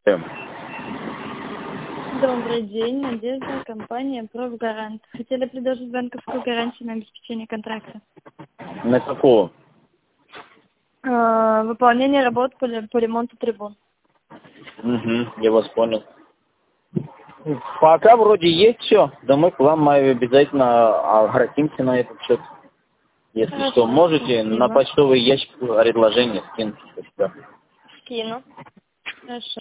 Добрый день, Надежда, компания «Профгарант». Хотели предложить банковскую гарантию на обеспечение контракта. На какого? Выполнение работ по ремонту трибун. Я вас понял. Пока вроде есть все. Да мы к вам обязательно обратимся на этот счет. Если Хорошо, что, можете спасибо. на почтовый ящик предложение скинуть. Скину. Хорошо.